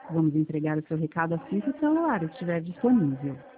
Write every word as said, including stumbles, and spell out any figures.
Vamos entregar o seu recado assim que o celular estiver disponível.